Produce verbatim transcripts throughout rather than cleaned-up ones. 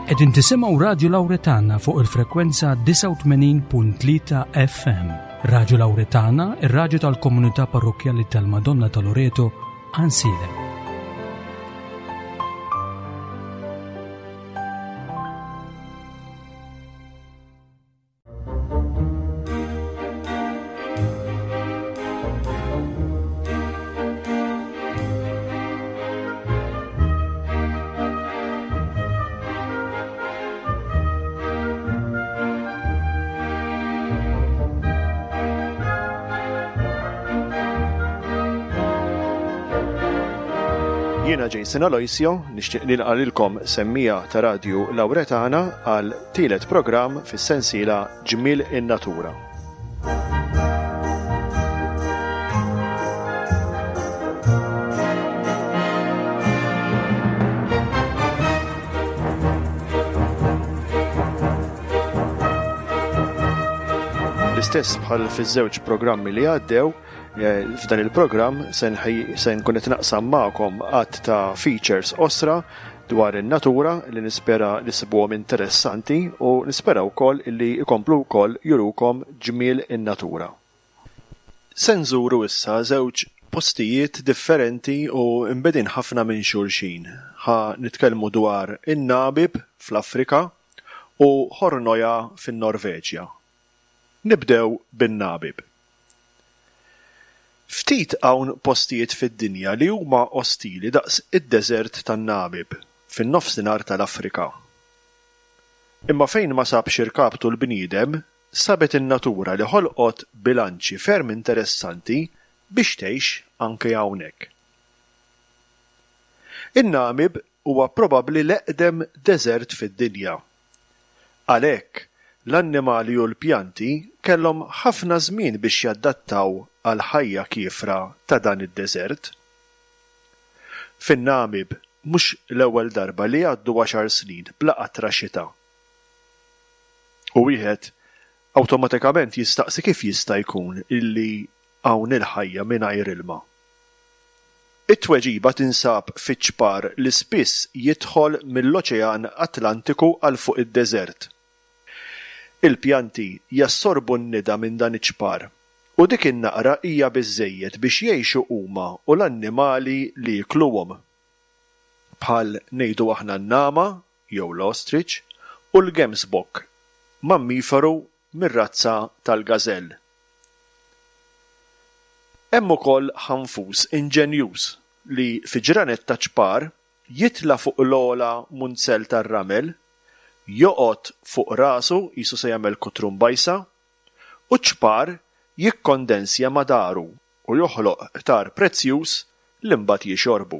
Qegħdin tisimgħu Radju Lawretana fuq il-frekwenza tisa' u tmenin punt tlieta F M. Radju Lawretana, ir-radju tal-Komunità Parrokjali tal-Madonna ta' Loreto, Ansilem. Jiena Jason Aloisio nixtieq nilqalilkom semmija ta' Radju Lawretana għal tielet programm fis-sensiela Ġmiel in-Natura. L-istess bħal fiż-żewġ programmi li għaddew, f'dan il-programm se nkun qed naqsam magħkom għadd ta' features osra dwar in-natura li nispera li sibuhom interessanti u nispera wkoll li jkomplu wkoll jurukom ġmiel in-natura. Se nżuru issa żewġ postijiet differenti u imbedin ħafna minn xulxin. Ħa nitkellmu dwar in-Nabib fl-Afrika u Hornoja fin-Norveġja. Nibdew bin-Nabib. Ftit hawn postijiet fid-dinja li huma ostili daqs id-deżert tan-Nabib fin-nofsinhar tal-Afrika. Imma fejn ma sabx irkabtu l-bniedem, sabet in-natura li ħolqot bilanċi ferm interessanti biex tgħix anke hawnhekk. In-Nabib huwa probabbli l-eqdem deżert fid-dinja. Għalhekk l-annimali u l-pjanti kellhom ħafna żmien biex jaddattaw għal ħajja kiefra ta' dan id-deżert. Fin-Nabib mhux l-ewwel darba li għaddu għaxar snin bla qatra xita. U wieħed awtomatikament jistaqsi kif jista' jkun illi hawn il-ħajja mingħajr ilma. It-tweġiba tinsab fiċ-ċpar li spiss jidħol mill-Oċean Atlantiku għal fuq id-deżert. Il-pjanti jassorbu n-nida minn dan iċ-ċpar u dik in-naqra hija biżżejjed biex jgħixu huma u l-annimali li jikluhom. Bħal ngħidu aħna n-nama jew l-ostrich u l-gemsbok, mammiferu mir-razza tal-gażell. Hemm ukoll ħanfus inġenjuż li fi ġranet ta' ċpar jitla fuq l-ogħla munzell tar-ramel, joqgħod fuq rasu qisu se jagħmel kutrum bajsa u ċpar jikkondensja ma' daru u joħloq tar prezzjuż li mbagħad jixorbu.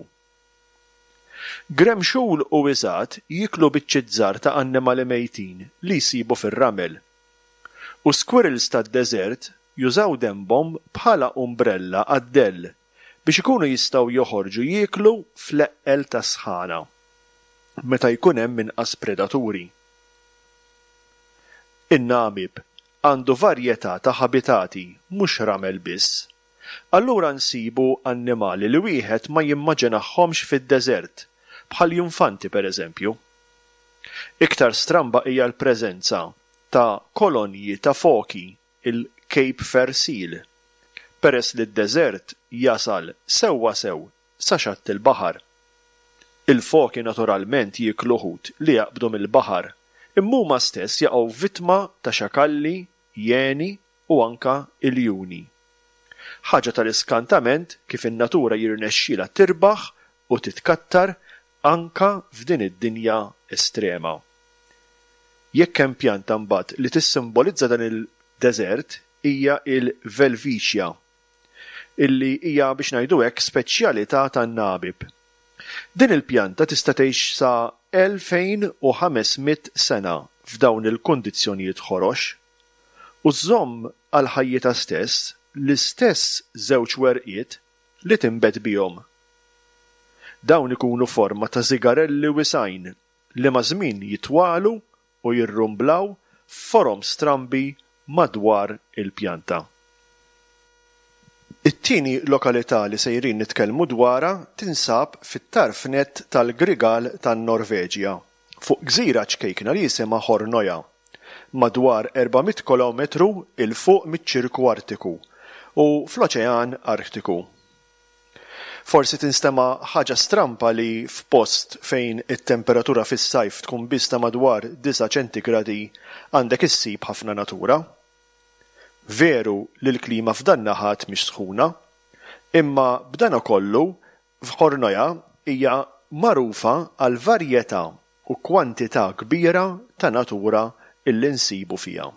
Gremxul u wiżgħat jiklu biċċiet żgħar ta' annimali mejtin li jsibu fir-ramel. U squirrels tad-deżert jużaw dembhom bħala umbrella għad-dell biex ikunu jistgħu joħorġu jieklu fl-eqqel ta' sħana meta jkun hemm inqas predaturi. In-Nabib għandu varjetà ta' ħabitati mhux ramel biss. Allura nsibu annimali li wieħed ma jimmaġinahomx fid-deżert, bħal junfanti pereżempju. Iktar stramba hija l-preżenza ta' kolonji ta' foki, il-Cape Fear Seal, peress li d-deżert jasal sewwa sew sa xatt il-baħar. Il-foki naturalment jieklu ħut li jaqbdu mill-baħar, imma huma stess jaqgħu vittma ta' xakalli, jeni u anka iljuni. Ħaġa tal-iskantament kif in-natura jirnexxiela tirbaħ u titkattar anka f'din id-dinja estrema. Jekk hemm pjanta mbagħad li tissimbolizza dan il-deżert hija il-Welwitschia, illi hija biex ngħidu hekk speċjalità tan-Nabib. Din il-pjanta tista' tgħix sa elfejn u ħamesmiet sena f'dawn il-kundizzjonijiet ħorox u żomm għal ħajjitha stess l-istess żewġ werqiet li tinbet bihom. Dawn ikunu forma ta' żigarelli wisgħin li ma' żmien jitwalu u jirrumblaw f'forom strambi madwar il-pjanta. It-tieni lokalità li sejrin nitkellmu dwarha tinsab fit-tarfnet tal-Grigal tan-Norveġja, fuq gżira ċkejkna li jisimha Hornoja, madwar erba'miet kilometru il fuq miċ-ċirku Artiku u fl-Oċean Artiku. Forsi tinstema' ħaġa strampa li f'post fejn it-temperatura fis-sajf tkun biss ta' madwar disa' ċentigradi għandek issib ħafna natura. Veru li l-klima f'dan naħat mhix sħuna, imma b'dan kollu f'Hornoja hija magħrufa għal varjetà u kwantità kbira ta' natura illi nsibu fiha.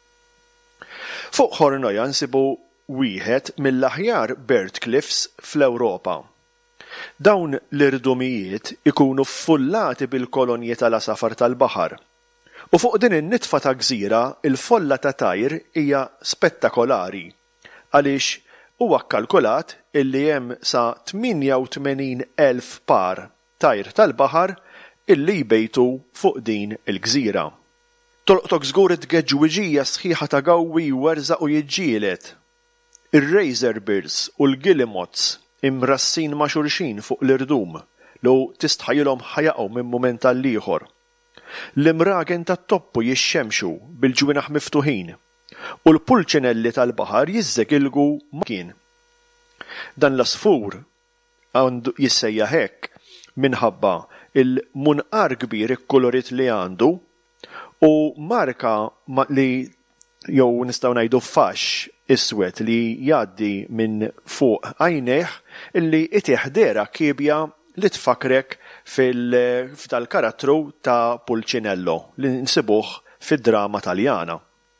Fuq Hornoja nsibu wieħed mill-aħjar bird cliffs fl-Ewropa. Dawn l-irdumijiet ikunu ffullati bil-kolonji tal-asafar tal-baħar. U fuq din in-nitfa ta' gżira il-folla ta' tajr hija spettakolari għaliex huwa kkalkulat illi hemm sa tminja u tmenin elf par tajr tal-baħar illi jbejtu fuq din il-gżira. Tolqtok żgur tgeġġwiġija sħiħa ta' gawwi werżaq u jiġġieled. Ir-razorbirds u l-guillemots imrassin ma' xulxin fuq l-irdum lu tistħajilhom ħajaqgħu minn mument għal ieħor. L-imragen tat-toppu jixxemxu bil-ġwienaħ miftuħin u l-pulċinelli tal-baħar jiżżegilgu kien. Dan l-asfur għandu jissejjaħ hekk minħabba il-munqar kbir ikkolorit li għandu u marka li jew nistgħu ngħidu faxx iswed li jgħaddi minn fuq għajnejh illi itieħdera kibja li tfakrek fil-karattru ta' Pulcinello li nsibuh fid-drama Taljana.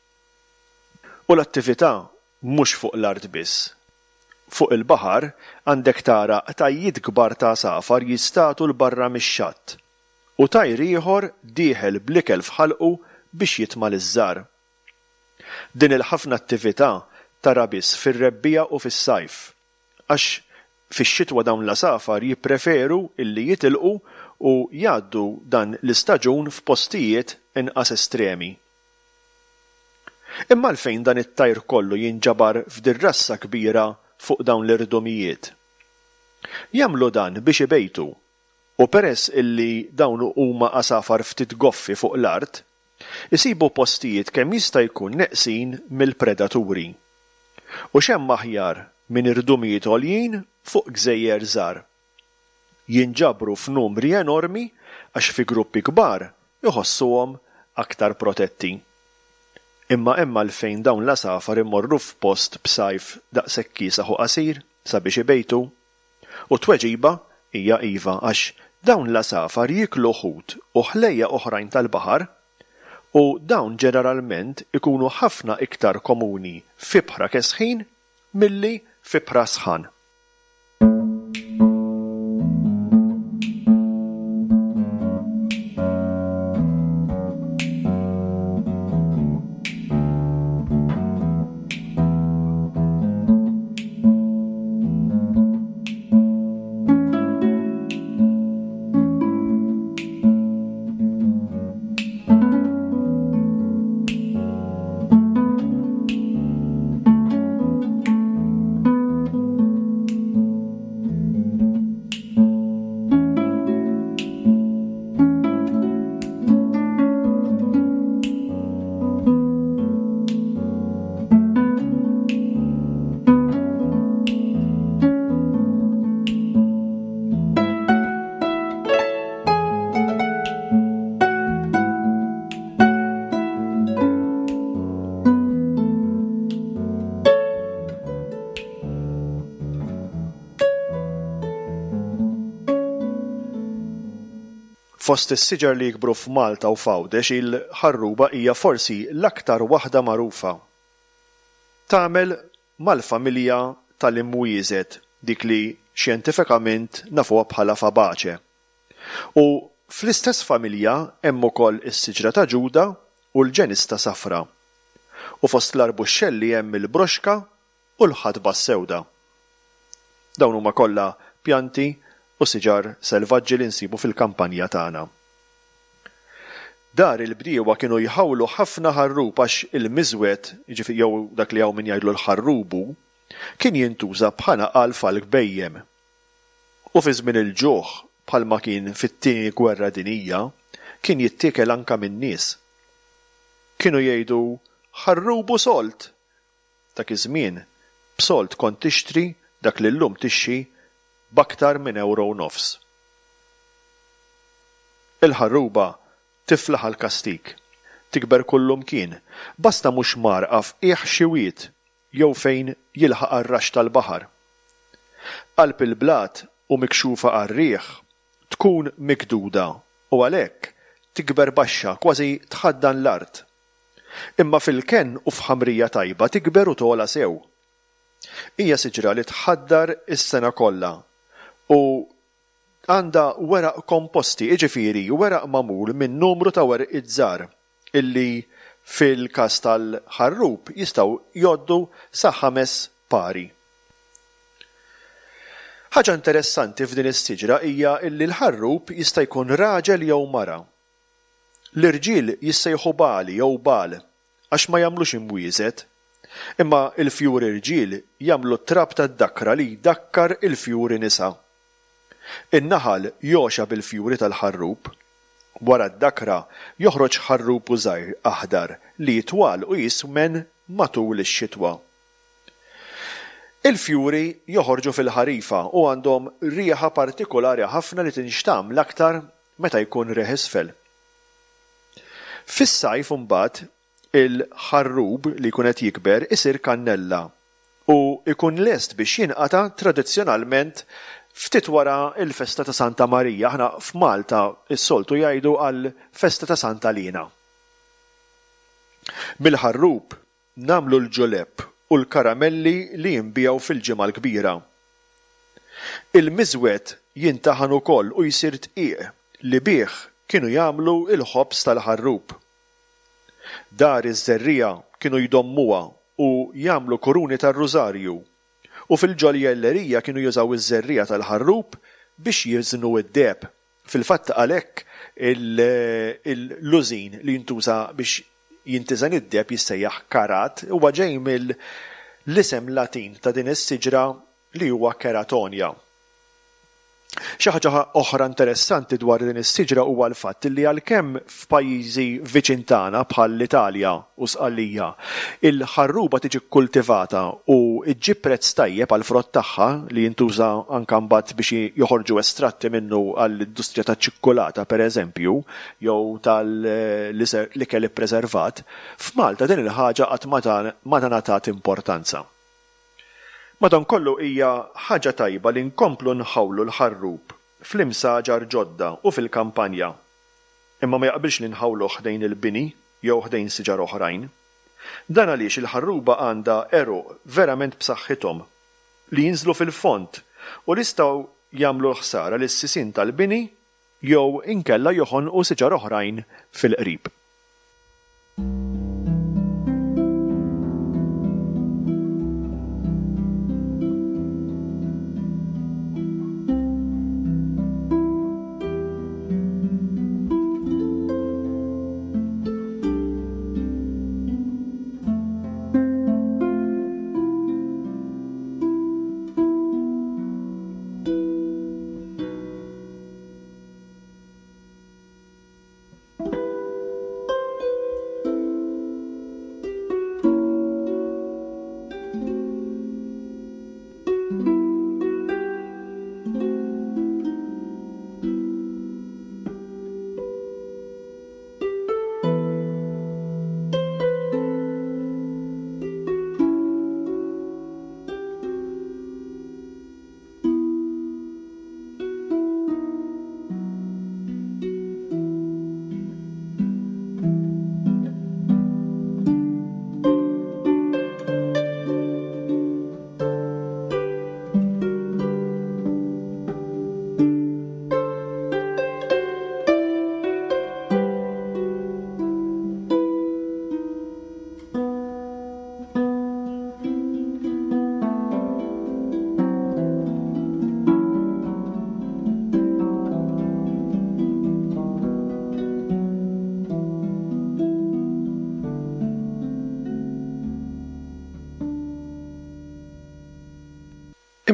U l-attività mhux fuq l-art biss. Fuq il-baħar għandek tara tajjid kbar ta' safar jistatu l-barra mix-xatt u tajr ieħor dieħel bl-ikel fħalqu biex jitma' liż-żar. Din il-ħafna attività tara biss fir-rebbija u fis-sajf, għax fix-xitwa dawn l-asafar jippreferu illi jitilqu u jgħaddu dan l-istaġun f'postijiet inqas estremi. Imma għalfejn dan it-tajr kollu jinġabar f'dirrassa kbira fuq dawn l-irdumijiet? Jagħmlu dan biex ibejtu, u peress illi dawn huma asafar ftit goffi fuq l-art, isibu postijiet kemm jista' jkun neqsin mill-predaturi. U x'hemm aħjar minn irdumijiet għoljin fuq gżejjer żgħar. Jinġabru f'numri enormi għax fi gruppi kbar iħossuhom aktar protetti. Imma hemm għalfejn dawn l-asafar imorru f'post b'sajf daqshekk kiesaħ u qasir sabiex ibejtu. U tweġiba hija iva għax dawn l-asafar jiklu ħut u ħlejja oħrajn tal-baħar u dawn ġeneralment ikunu ħafna iktar komuni fi bħra kesħin milli fi bħra sħan. Fost is-siġar li jikbru f'Malta u f'Għawdex il-ħarruba hija forsi l-aktar waħda magħrufa. Tagħmel mal-familja tal-imwiżed dik li xjentifikament nafuha bħala fabaċe. U fl-istess familja hemm ukoll is-siġra ta' Ġuda u l-ġenista safra. U fost l-arbuxxelli hemm il-broxka u l-ħadba s-sewda. Dawn huma kollha pjanti u siġar selvaġġi li nsibu fil-kampanja tagħna. Dar il-bdiewa kienu jħawlu ħafna ħarrub għax il-miżwed, jiġifieri jew dak li hawn min jgħidlu l-ħarrubu, kien jintuża bħala qalb għal gbejjem. U fi żmien il-ġuħ bħalma kien fit-tieni gwerra dinjija, kien jittiekel anke min-nies. Kienu jgħidu ħarrubu solt. Dak iż-żmien b'solt kont tixtri dak li llum tixxi b'aktar minn euro u nofs. Il-ħarruba tiflaħ għal kastik, tikber kullum kien, basta mhux marqa f'qiegħ xiwiet jew fejn jilħaq ar-rax tal-baħar. Qalb il-blat u mikxufa għar-riħ tkun mikduda u għalhekk tikber baxxa kważi tħaddan l-art. Imma fil-ken u f'ħamrija tajba tikber u tola sew. Hija siġra li tħaddar is-sena kollha u għandha weraq komposti, jiġifieri weraq magħmul minn numru ta' werqiet żgħar illi fil-każ tal-ħarrub jistgħu jgħoddu sa ħames pari. Ħaġa interessanti f'din is-siġra hija illi l-ħarrub jista' jkun raġel jew mara. L-irġiel jissejħu bali jew bal għax ma jagħmlux imwiesed, imma l-fjur irġiel jagħmlu trab tad-dakra li jdakkar il-fjuri nisa. In-naħal joxa bil-fjuri tal-ħarrub. Wara d-dakra joħroġ ħarrub żgħir aħdar li jitwal u jismen matul ix-xitwa. Il-fjuri joħorġu fil-ħarifa u għandhom rieħa partikolari ħafna li tinxtam l-aktar meta jkun reħ isfel. Fis-sajf imbagħad il-ħarrub li jkun qed jikber isir kannella u jkun lest biex jinqata' tradizzjonalment ftit wara il-festa ta' Santa Marija. Aħna f'Malta is-soltu jgħidu għal festa ta' Sant'Alina. Bil-ħarrub nagħmlu l-ġoleb u l-karamelli li jinbiegħu fil-ġimgħa l-kbira. Il-miżwed jintaħan ukoll u jsir tqiq li bih kienu jagħmlu il-ħobs tal-ħarrub. Dar iż-żerrija kienu jdommuha u jagħmlu kuruni tar-rużarju u fil-ġoljellerija kienu jużaw iż-żerrija tal-ħarrub biex jiżnu id-deb. Fil-fatt għalhekk il-lużin li jintuża biex jintiżan id-deb jissejjaħ karat huwa ġej mill-isem Latin ta' din is-siġra li huwa keratonia. Xi ħaġa oħra interessanti dwar din is-siġra huwa l-fatt li għalkemm f'pajjiżi viċin tagħna bħal l-Italja u Sqallija il-ħarruba tiġi kkultivata u ġġib prezz tajjeb għal frott tagħha li jintuża anke mbagħad biex joħorġu estratti minnu għall-industrija taċ-ċikkolata pereżempju jew tal-ikel ippreservat, f'Malta din il-ħaġa qatt ma ngħatat importanza. Madankollu hija ħaġa tajba li nkomplu nħawlu l-ħarrub fl-imsaġar ġodda u fil-kampanja. Imma ma jaqbilx li nħawlu ħdejn il-bini jew ħdejn siġar oħrajn. Dan għaliex il-ħarruba għandha eruq verament b'saħħithom li jinżlu fil-font u li jistgħu jagħmlu ħsara lis-sisien tal-bini jew inkella joħonqu siġar oħrajn fil-qrib.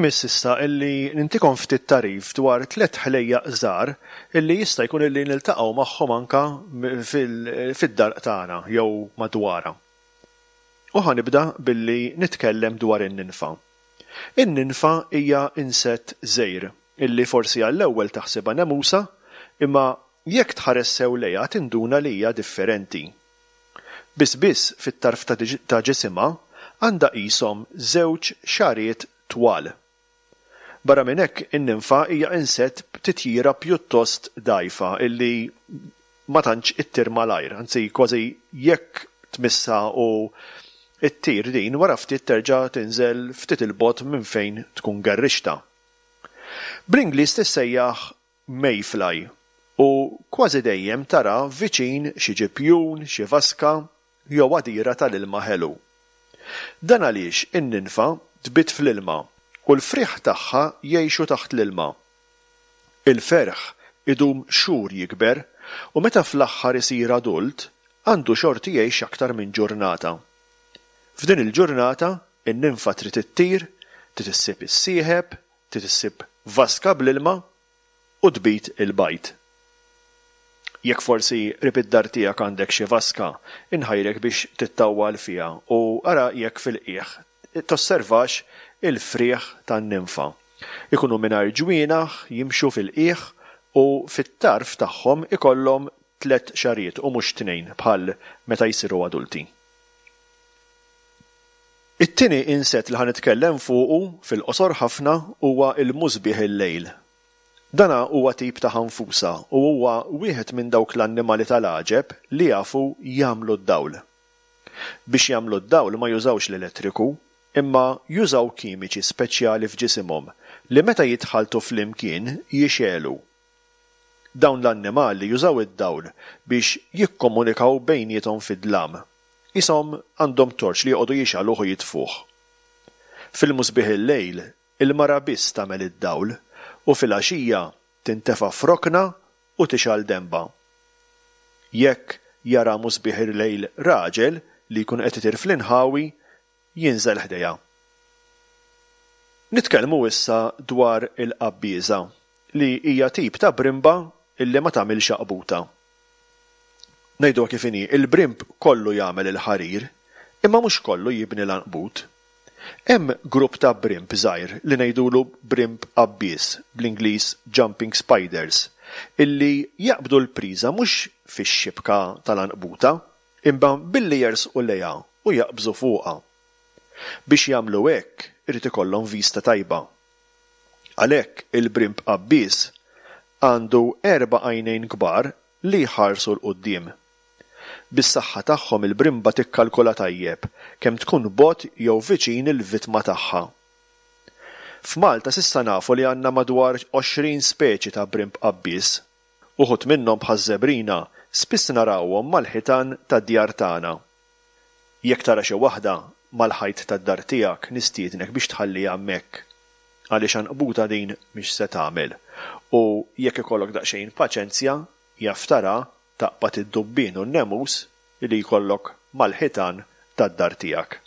Imiss issa illi nintikom ftit tarif dwar tliet ħlejja żgħar illi jista' jkun illi niltaqgħu magħhom anke fid-dar tagħna jew madwarha. U ħanibda billi nitkellem dwar in-ninfa. In-ninfa hija insett żgħir illi forsi għall-ewwel taħsibha nemusa imma jekk tħares sew lejha tinduna li hija differenti. Biss biss fit-tarf ta' ġisimha għandha qishom żewġ xariet twal. Barra minn hekk in-ninfa hija insett b'titjira pjuttost dgħajfa illi ma tantx ittir malajr, anzi kważi jekk tmissa u ittir din wara ftit terġa' tinżel ftit il-bogħod minn fejn tkun garrixta. Bl-Ingliż tissejjaħ mayfly u kważi dejjem tara viċin xi ġipjun, xi vaska jew għadira tal-ilma ħelu. Dan għaliex in-ninfa tbit fl-ilma u l-friħ tagħha jgħixu taħt l-ilma. Il-ferħ idum xhur jikber u meta fl-aħħar isir adult għandu xorti jgħix aktar minn ġurnata. F'din il-ġurnata in-ninfa trid ittir, trid issib is-sieħeb, trid issib vaska bl-ilma u tbit il-bajt. Jekk forsi rib id-dar tiegħek għandek xi vaska, inħajrek biex tittawwal fiha u ara jekk fil-qiegħ tosservax il-frieħ tan-ninfa. Ikunu mingħajr ġwienaħ, jimxu fil-qiegħ u fit-tarf tagħhom ikollhom tliet xariet u mhux tnejn bħal meta jsiru adulti. It-tieni insett li ħanitkellem fuqu fil-qosor ħafna huwa l-musbieħ il-lejl. Dana huwa tip ta' ħanfusa u huwa wieħed minn dawk l-annimali tal-għaġeb li jafu jagħmlu d-dawl. Biex jagħmlu d-dawl ma jużawx l-elettriku, imma jużaw kimiċi speċjali f'ġisimhom li meta jitħaltu flimkien jixelu. Dawn l-annimali jużaw id-dawl biex jikkomunikaw bejniethom fid-dlam. Ishom għandhom torċ li jqogħdu jixgħaluh u jitfuh. Fil-musbieħ il-lejl, il-mara biss tagħmel id-dawl u fil-għaxija tintefa' frokna u tixgħal demba. Jekk jara musbieħ il-lejl raġel li jkun qed itir fl-inħawi, jinżel ħdejha. Nitkellmu issa dwar il-qabbieża li hija tip ta' brimba illi ma tagħmilx aqbuta. Ngħidu kif inhi, il-brimb kollu jagħmel il-ħarir, imma mhux kollu jibni l-anqbut. Hemm grupp ta' brimb żgħir li ngħidulu brimb qabbież, bl-Ingliż jumping spiders, illi jaqbdu l-priża mhux fix-xibka tal-anqbuta, imma billi jersqu lejha u jaqbżu fuqha. Biex jagħmlu hekk irid ikollhom vista tajba. Għalhekk il-brimb qabbież għandu erba' għajnejn kbar li jħarsu l-quddiem. Bis-saħħa tagħhom il-brimba tikkalkula tajjeb kemm tkun bogħod jew viċin il-vittma tagħha. F'Malta s'issa nafu li għandna madwar għoxrin speċi ta' brimb qabbież. Uħud minnhom bħaż-żebrina spiss narawhom mal-ħitan tad-djar tagħna. Jekk tara xi waħda mal-ħajt tad-dar tiegħek nistiednek biex tħalliha hemmhekk għaliex anqbuta din mhix se tagħmel u jekk ikollok daqsxejn paċenzja jaf tara taqbad id-dubbien u n-nemus li jkollok mal-ħitan tad-dar tiegħek.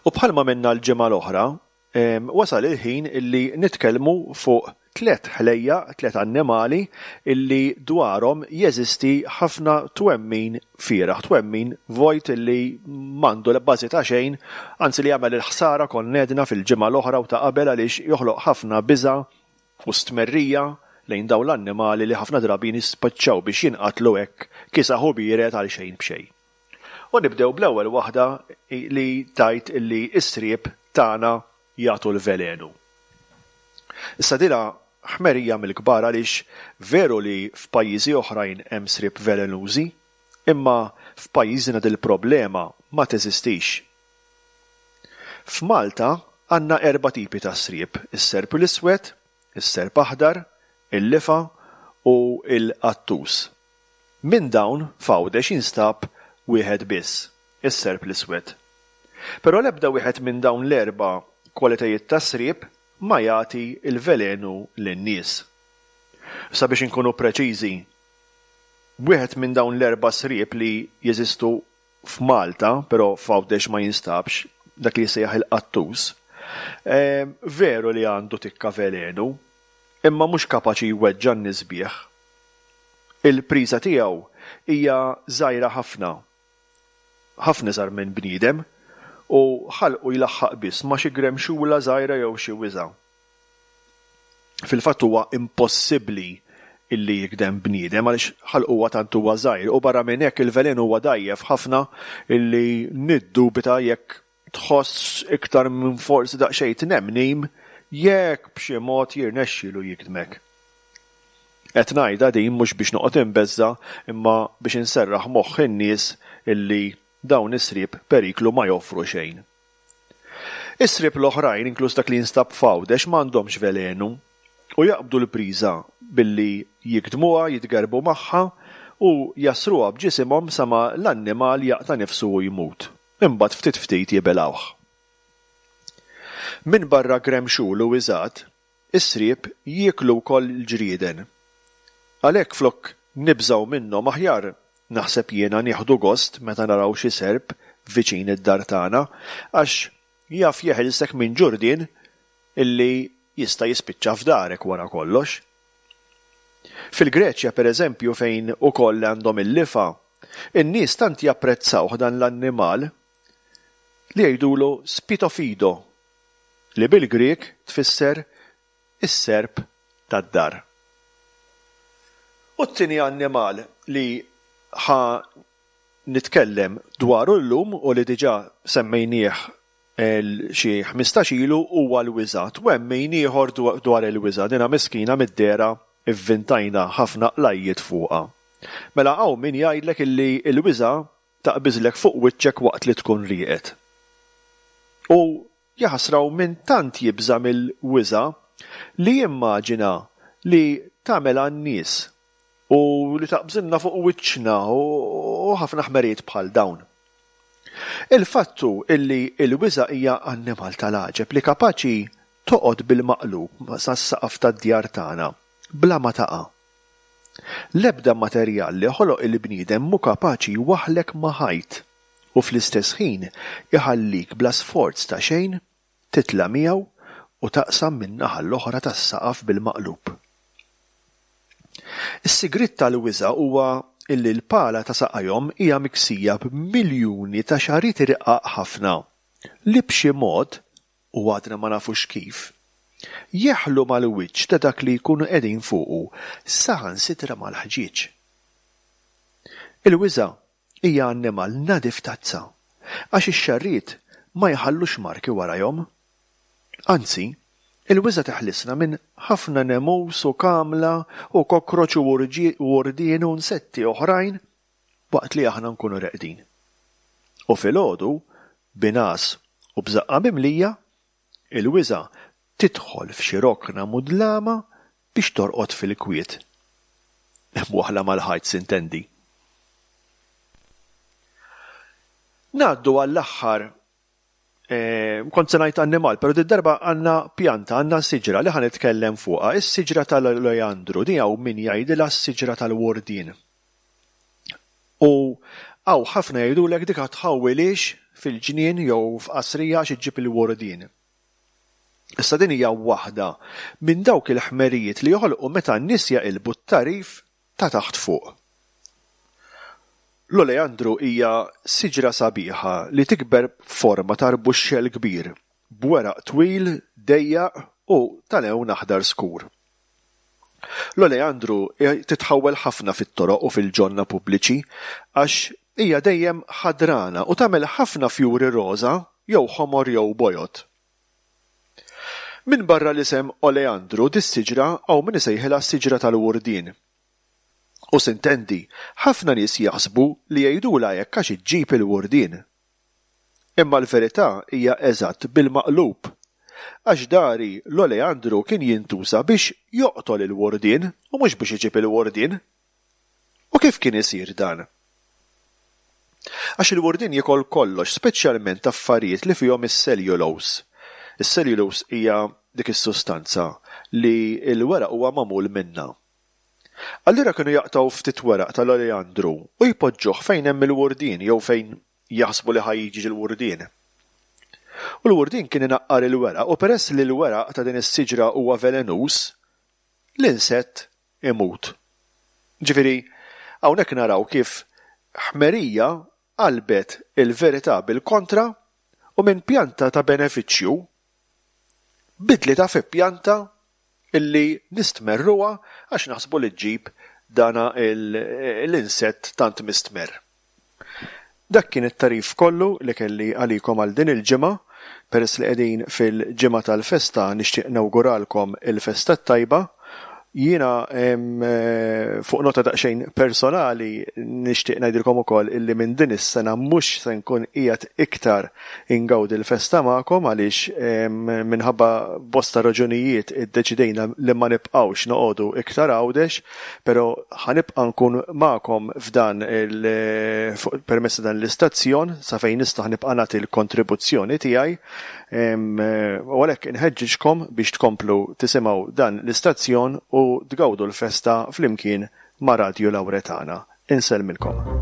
U bħalma minna l-ġimgħa l-oħra, wasal il-ħin illi nitkellmu fuq tliet ħlejja, tliet annimali illi dwarhom jeżisti ħafna twemmin fieraħ, twemmin vojt illi m'għandu l-bażi ta' xejn, anzi li jagħmel il-ħsara konnedna fil-ġimgħa l-oħra u ta' qabel għaliex joħloq ħafna biża' u stmerrija lejn dawn l-annimali li ħafna drabi nispaċċaw biex jinqatlu hekk kisaħu biret għal xejn b'xejn. U nibdew bl-ewwel waħda li tajt illi s-sriep tagħna jagħtu l-velenu. Issa dila ħmerija mill-kbar għaliex veru li f'pajjiżi oħrajn hemm sriep velenużi, imma f'pajjiżna dil problema ma teżistix. F'Malta għandna erba' tipi ta' sriep, is-serp l-iswed, is-serp aħdar, il-lifa u l-qattus. Minn dawn f'Għawdex jinstab wieħed biss, is-serp l-iswed. Però l-ebda wieħed minn dawn l-erba' kwalitajiet ta' sriep ma jagħti il-velenu lin-nies. Sabiex inkunu preċiżi, wieħed minn dawn l-erba' sriep li jeżistu f'Malta, però f'Għawdex ma jinstabx, dak li jsejjaħ il-qattus, e, veru li għandu tikka velenu, imma mhux kapaċi jweġġa n-nisbieħ. Il-priża tiegħu hija żgħira ħafna, ħafna iżgħar minn bniedem, u ħalqu jlaħħaq biss ma' xi gremxula żgħira jew xi wiża. Fil-fatt huwa impossibbli illi jikdem bniedem għaliex ħalqu huwa tant huwa żgħir u barra minn hekk il-velen huwa dajjef ħafna illi niddubita jekk tħoss iktar minn forsi daqsxejn tnemnim jekk b'xi mod jirnexxielu jikdmek. Qed ngħidha din mhux biex noqgħod inbeżza imma biex inserraħ moħħ in-nies illi dawn is-sriep periklu ma joffru xejn. Is-sriep l-oħrajn inkluż dak li jinstab f'Għawdex m'għandhomx velenu u jaqbdu l-priża billi jikdmuha, jitgerbu magħha u jasruha b'ġisimhom sama l-annimal jaqta' nifsu u jmut. Imbagħad ftit ftit jibelgħuh. Minn barra gremxul u iżgħat, is-sriep jieklu wkoll il-ġrieden. Għalhekk flok nibżgħu minnhom aħjar naħseb jiena nieħdu gost meta naraw xi serp viċin id-dar tagħna għax jaf jeħilsek minn ġurdien illi jista' jispiċċa f'darek wara kollox. Fil-Greċja pereżempju fejn ukoll għandhom il-lifa, in-nies tant japprezzawh dan l-annimal li jgħidulu spitofido li bil-Griek tfisser is-serp tad-dar. U t-tieni annimal li ħa nitkellem dwaru llum u li diġà semmejnieh xi ħmistax ilu huwa l-wiża. Twemmin ieħor dwar il-wiża dina miskina mid-dera ivvintajna ħafna qlajjiet fuqha. Mela hawn min jgħidlek illi l-wiża taqbiżlek fuq wiċċek waqt li tkun rieqed. U jaħsraw minn tant jibża mill-wiża li jimmaġina li tagħmel għan-nies u li taqbżilna fuq wiċċna u ħafna ħmerijiet bħal dawn. Il-fattu illi il-wiża hija annimal tal-għaġeb li kapaċi toqgħod bil-maqlub sas-saqaf tad-djar tagħna bla ma taqa'. L-ebda materjal li ħoloq il-bniedem mhu kapaċi waħlek ma' ħajt u fl-istess ħin iħallik bla sforz ta' xejn titla' miegħu u taqsam min-naħa l-oħra tas-saqaf bil-maqlub. Is-sigritt tal-wiża huwa illi l-pala ta' saqajhom hija miksija b'miljuni ta' xarit irqaq ħafna li b'xi mod u għadna ma nafux kif jeħlu mal-wiċċ ta' dak li jkunu qegħdin fuqu saħansitra mal-ħġieġ. Il-wiża hija annimal nadif tazza għax ix-xarriet ma jħallux marki warajhom. Anzi, il-wiża teħlisna minn ħafna nemus u kamla u kokroċ u wurdien u nsetti oħrajn waqt li aħna nkunu reqdin. U filgħodu, binas u bżaqqa mimlija, il-wiża tidħol f'xi rokna mudlama biex torqod fil-kwiet. Waħla mal-ħajt sintendi. Ngħaddu għall-aħħar kont se ngħid annimal, però darba għandna pjanta, għandna siġra li ħan nitkellem fuqha, is-siġra tal-Lojandru, din hawn min jgħidilha s-siġra tal-Wordin. U Aw ħafna jgħidulek dik tħawwilix fil-ġnien jew f'qasrija xi ġib il-wurdien. Issa din hija waħda minn dawk il-ħmerijiet li joħolqu meta n-nies jaqilbu t-tarif ta' taħt fuq. L-oleandru hija siġra sabiħa li tikber b'forma ta' rbuxxell kbir, b'weraq twil, dejjaq u tal-ewn aħdar skur. L-oleandru titħawwel ħafna fit-toroq u fil-ġonna pubbliċi għax hija dejjem ħadrana u tagħmel ħafna fjuri roża jew ħomor jew bojot. Min barra l-isem oleandru dis-siġra hawn min isejħilha s-siġra tal-wurdien. U sintendi, ħafna nies jaħsbu li jgħidulha hekk għax iġġib il-wurdien. Imma l-verità hija eżatt bil-maqlub. Għax dari l-oleandru kien jintuża biex joqtol il-wurdien u mhux biex iġib il-wurdien. U kif kien isir dan? Għax il-wurdien jikol kollox, speċjalment affarijiet li fihom is-cellulose. Is-cellulose hija dik is-sustanza li l-weraq huwa magħmul minnha. Allura kienu jaqtaw ftit weraq tal-oleandru u jpoġġuh fejn hemm il-wurdien jew fejn jaħsbu li ħajjiġi l-wurdien. U l-wurdien kien inaqqar il-weraq u peress li l-weraq ta' din is-siġra huwa velenus, l-insett imut. Ġifieri, hawnhekk naraw kif ħmerija qalbet il-verità bil-kontra u minn pjanta ta' benefiċċju bidli ta' fi pjanta illi nistmerruha għax naħsbu li ġġib dana l-insett tant mistmer. Dak kien it-tarif kollu li kelli għalikom għal din il-ġimgħa, peress li qegħdin fil-ġimgħa tal-festa nixtieq nawguralkom il-festa tajba. Jiena fuq nota daqsxejn personali nixtieq ngħidilkom ukoll illi minn din is-sena mhux se nkun qiegħed iktar ingawdi l-festa magħkom għaliex minħabba bosta raġunijiet iddeċidejna li ma nibqgħux noqogħdu iktar għawdex, però ħanibqa' nkun magħkom f'dan permezz dan l-istazzjon sa fejn nista' nibqa' nagħti l-kontribuzzjoni tiegħi. U għalhekk inħeġġiġkom biex tkomplu tisimgħu dan l-istazzjon u tgawdu l-festa flimkien ma' Radio Lawretana. Insellmilkom.